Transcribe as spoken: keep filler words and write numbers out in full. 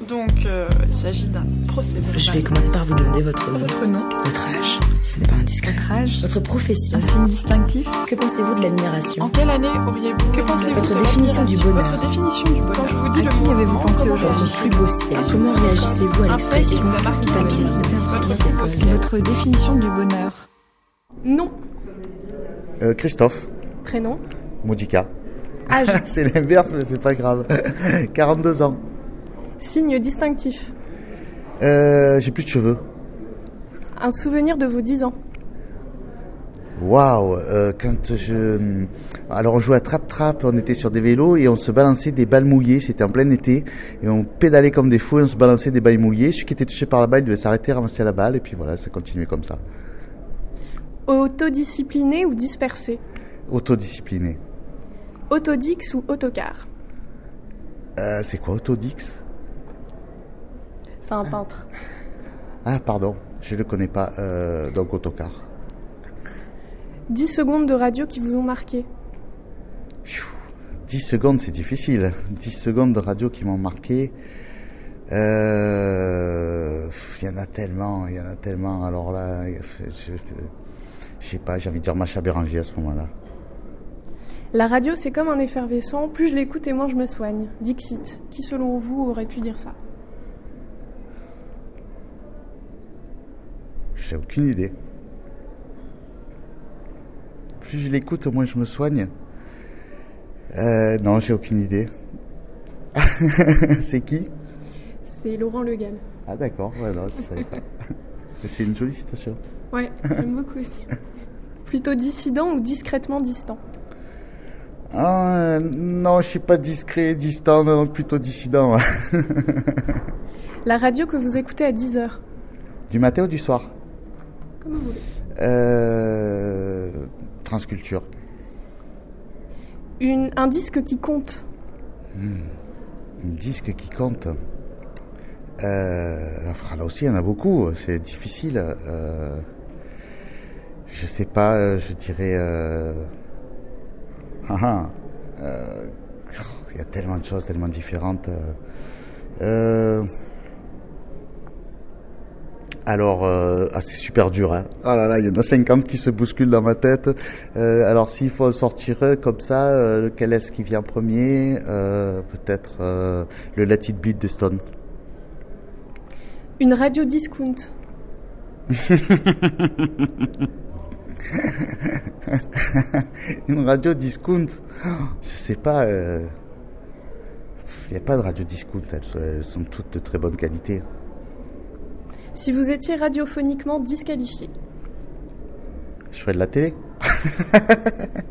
Donc, euh, il s'agit d'un procédé. Je vais commencer par vous demander votre nom. Votre nom. Votre âge, si ce n'est pas indiscret. Votre âge. Votre profession. Un signe distinctif. Que pensez-vous de l'admiration? En quelle année auriez-vous Que pensez-vous Votre de définition du bonheur. Votre définition du bonheur. Quand je vous dis à le qui mot avez-vous moment, pensé comment aujourd'hui? réagissez-vous? Plus beau ciel. Un Comment souvenir réagissez-vous à Un fait qui l'expression vous a marqué papier? Votre plus beau ciel. Votre définition du bonheur. Nom. Euh, Christophe. Prénom. Moudika. Âge. C'est l'inverse, mais c'est pas grave. quarante-deux ans. Signe distinctif. Euh, j'ai plus de cheveux. Un souvenir de vos dix ans. Waouh, euh, quand je... Alors on jouait à trap-trap, on était sur des vélos et on se balançait des balles mouillées, c'était en plein été, et on pédalait comme des fous et on se balançait des balles mouillées. Celui qui était touché par la balle, il devait s'arrêter, ramasser la balle, et puis voilà, ça continuait comme ça. Autodiscipliné ou dispersé? Autodiscipliné. Autodix ou autocar? Euh, c'est quoi Autodix? C'est un peintre. Ah pardon, je le connais pas, euh, donc autocar. dix secondes de radio qui vous ont marqué. dix secondes, c'est difficile. dix secondes de radio qui m'ont marqué. Euh, il y en a tellement, il y en a tellement. Alors là, je, je sais pas, j'ai envie de dire Macha Béranger à ce moment-là. La radio, c'est comme un effervescent. Plus je l'écoute et moins je me soigne. Dixit. Qui, selon vous, aurait pu dire ça? J'ai aucune idée. Plus je l'écoute, moins je me soigne. Euh, non, j'ai aucune idée. C'est qui? C'est Laurent Le Gall. Ah d'accord, ouais, non, je savais pas. C'est une jolie citation. Ouais, j'aime beaucoup aussi. Plutôt dissident ou discrètement distant? Ah, non, je suis pas discret, distant, non, plutôt dissident. La radio que vous écoutez à dix heures? Du matin ou du soir? Comme vous voulez. Euh, Transculture. Une, un disque qui compte? Hmm. Un disque qui compte. Euh, enfin, là aussi, il y en a beaucoup. C'est difficile. Euh, je sais pas. Je dirais. Euh, ah, euh, il y a tellement de choses, tellement différentes. Euh, alors, euh, ah, c'est super dur. Hein. Oh là là, il y en a cinquante qui se bousculent dans ma tête. Euh, alors, s'il faut sortir comme ça, euh, quel est-ce qui vient premier? euh, Peut-être euh, le Let It Bleed des Stones. Une radio discount? Une radio discount? Je sais pas. Il euh, n'y a pas de radio discount. Elles, elles sont toutes de très bonne qualité. Si vous étiez radiophoniquement disqualifié? Je ferais de la télé.